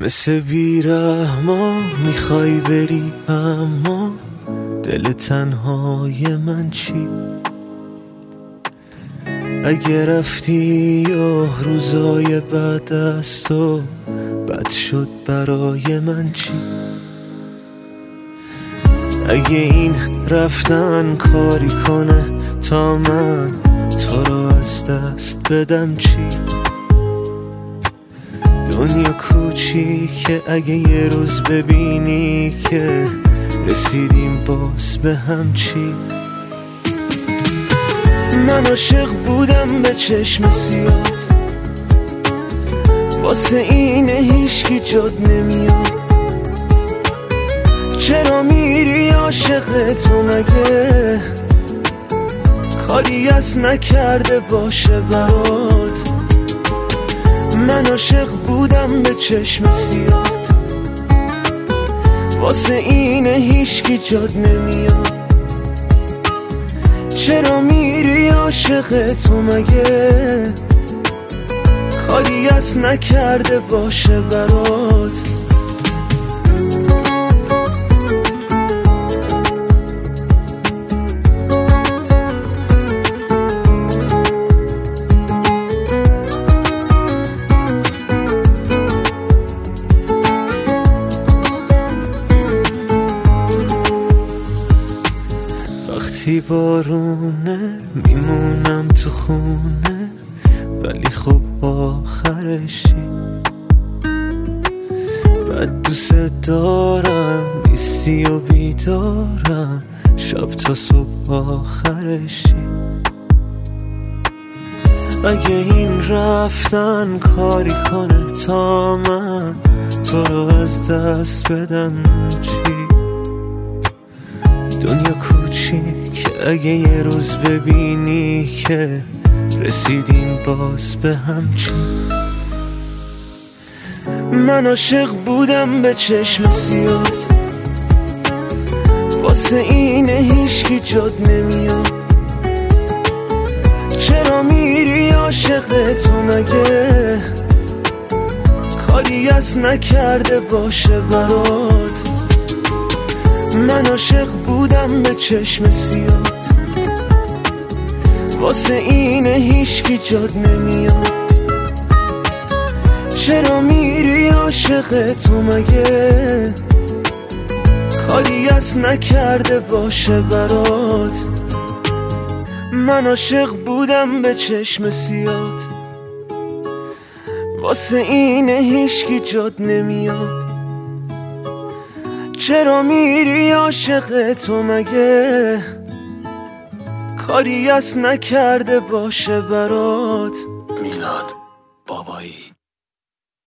مثل بیرحما میخوای بری، اما دل تنهای من چی؟ اگه رفتی یا روزای بعد از تو بد شد برای من چی؟ اگه این رفتن کاری کنه تا من تو رو از دست بدم چی؟ دنیا کوچیکه، اگه یه روز ببینی که رسیدیم باز به هم چی؟ من عاشق بودم به چشم سیات، واسه اینه هیچکی جاد نمیاد. چرا میری عاشق تو؟ مگه کاری از نکرده باشه برات؟ من عاشق بودم به چشم سیات، واسه اینه هیچکی جاد نمیاد. چرا میری عاشق تو؟ مگه کاری از نکرده باشه برات؟ وقتی بارونه میمونم تو خونه، ولی خب آخرشی. بعد دوست دارم نیستی و بیدارم، شب تا صبح آخرشی. اگه این رفتن کاری کنه تا من تو رو از دست بدم چی؟ دنیا کوچیک، اگه یه روز ببینی که رسیدیم باز به هم چی؟ من عاشق بودم به چشم سیات، واسه اینه هیچکی جاد نمیاد. چرا میری عاشق تو؟ مگه کاری از نکرده باشه برات؟ من عاشق بودم به چشم سیات، واسه اینه هیچکی جاد نمیاد. چرا میری عاشق تو؟ مگه کاری از نکرده باشه برات؟ من عاشق بودم به چشم سیات، واسه اینه هیچکی جاد نمیاد. چرا میری عاشق تو؟ مگه کاری از نکرده باشه برات؟ میلاد بابایی.